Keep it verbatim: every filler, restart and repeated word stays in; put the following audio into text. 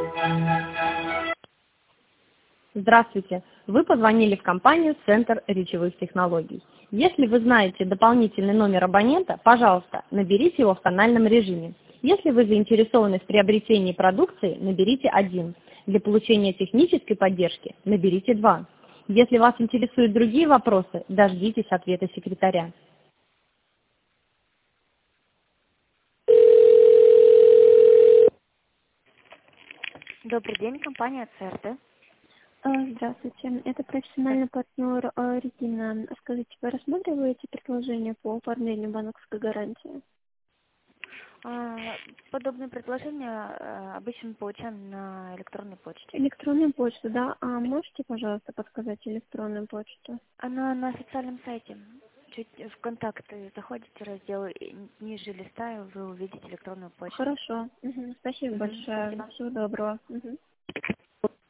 Здравствуйте! Вы позвонили в компанию «Центр речевых технологий». Если вы знаете дополнительный номер абонента, пожалуйста, наберите его в тональном режиме. Если вы заинтересованы в приобретении продукции, наберите один. Для получения технической поддержки наберите два. Если вас интересуют другие вопросы, дождитесь ответа секретаря. Добрый день, компания ЦРТ. А, Здравствуйте, это профессиональный партнер а, Регина. Скажите, вы рассматриваете предложение по оформлению банковской гарантии? А, Подобные предложения а, обычно мы получаем на электронной почте. Электронную почту, да? А можете, пожалуйста, подсказать электронную почту? Она на официальном сайте. Чуть в контакты заходите, раздел и ниже листа, и вы увидите электронную почту. Хорошо. Мгм. Спасибо Мгм, большое. спасибо. Всего доброго. Мгм.